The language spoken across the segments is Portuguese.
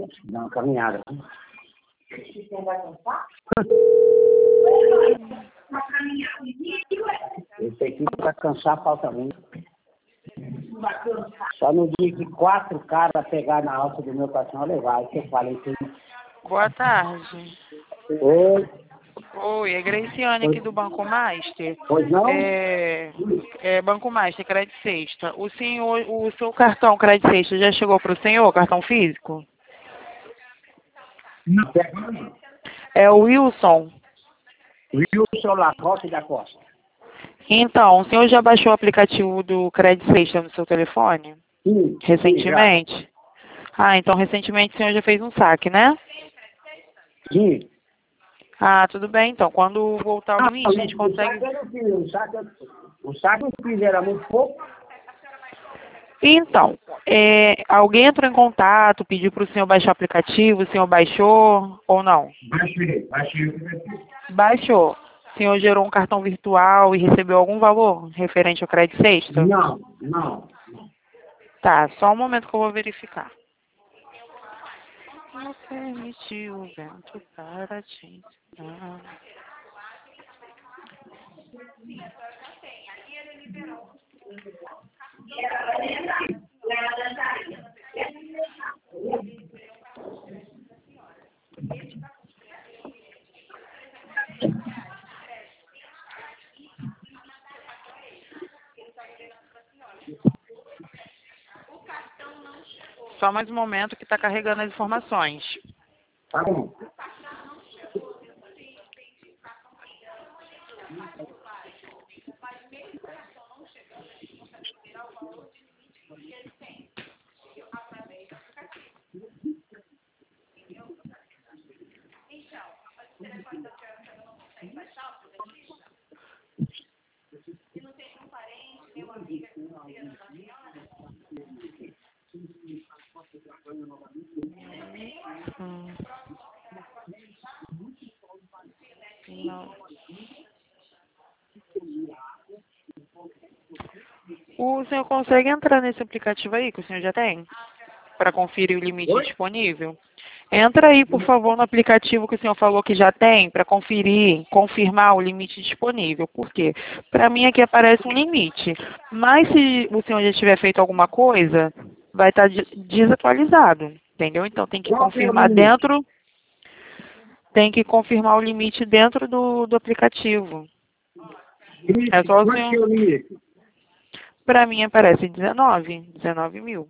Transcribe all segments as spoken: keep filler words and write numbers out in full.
Dá uma caminhada. Esse aqui para cansar falta muito. Só no dia que quatro caras pegar na alça do meu caixão, levar. Aí você fala isso aí. Boa tarde. Oi. Oi, é Graciane aqui do Banco Master. Pois não? É, é Banco Master, Crédito Sexta. O senhor, o seu cartão Crédito Sexta já chegou para o senhor, cartão físico? Não, pega não. É o Wilson. Wilson Lacoste da Costa. Então, o senhor já baixou o aplicativo do Crédito Sexta no seu telefone? Sim. Recentemente? Sim, ah, então recentemente o senhor já fez um saque, né? Sim. Ah, tudo bem, então. Quando voltar o limite, a gente consegue... O saque, o saque não fiz, era muito pouco. Então, é, alguém entrou em contato, pediu para o senhor baixar o aplicativo, o senhor baixou ou não? Baixei, baixei o aplicativo. Baixou. O senhor gerou um cartão virtual e recebeu algum valor referente ao Crédito Sexta? Não, não. Tá, só um momento que eu vou verificar. Não permitiu o vento para te ensinar. Só mais um momento que está carregando as informações. Tá bom. Hum. Não. O senhor consegue entrar nesse aplicativo aí que o senhor já tem? Para conferir o limite Oi? disponível? Entra aí, por favor, no aplicativo que o senhor falou que já tem, para conferir, confirmar o limite disponível. Por quê? Para mim aqui aparece um limite. Mas se o senhor já tiver feito alguma coisa, vai estar desatualizado. Entendeu? Então tem que Qual que é o confirmar limite? dentro, tem que confirmar o limite dentro do, do aplicativo. Limite, É só o quanto que é senhor. o limite? Para mim aparece dezenove, dezenove mil.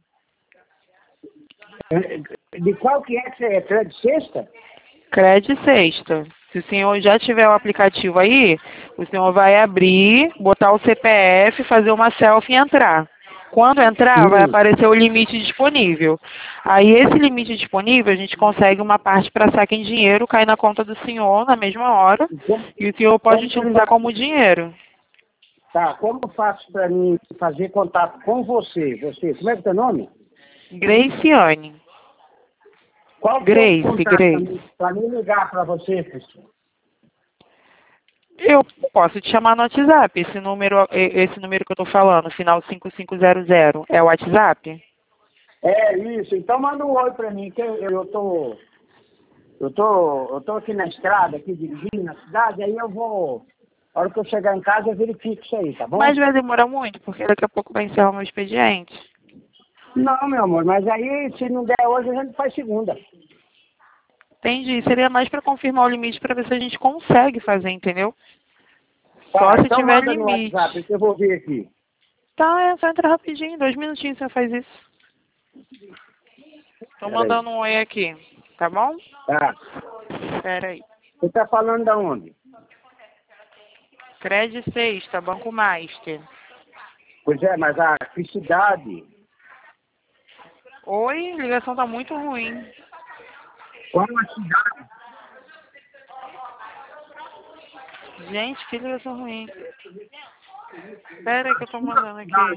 De qual que é que você é? Crédito Sexta? Crédito Sexta. Se o senhor já tiver o aplicativo aí, o senhor vai abrir, botar o C P F, fazer uma selfie e entrar. Quando entrar, vai Hum. aparecer o limite disponível. Aí, esse limite disponível, a gente consegue uma parte para saque em dinheiro, cai na conta do senhor na mesma hora, Como, e o senhor pode como que eu utilizar faço? como dinheiro. Tá, como eu faço para mim fazer contato com você? Você, como é que é o teu nome? Graciane. Qual que é o Grace, contato Grace. para mim ligar para você, pessoal? Eu posso te chamar no WhatsApp. Esse número, esse número que eu estou falando, final cinco cinco zero zero, é o WhatsApp? É isso, então manda um oi para mim, que eu, eu tô. Eu tô, eu tô aqui na estrada, aqui dirigindo na cidade, aí eu vou. A hora que eu chegar em casa eu verifico isso aí, tá bom? Mas vai demorar muito, porque daqui a pouco vai encerrar o meu expediente. Não, meu amor, mas aí se não der hoje a gente faz segunda. Entendi. Seria mais para confirmar o limite para ver se a gente consegue fazer, entendeu? Tá, Só se então tiver manda no limite. WhatsApp que eu vou ver aqui. Tá, é só entrar rapidinho, dois minutinhos você faz isso. Tô Pera aí. mandando um oi aqui, tá bom? Tá. Espera aí. Você tá falando da onde? Crédito Sexta, Banco Master. Pois é, mas a que cidade? Oi, a ligação tá muito ruim. Qual a cidade? Gente, que ligação ruim. Espera aí que eu tô mandando aqui.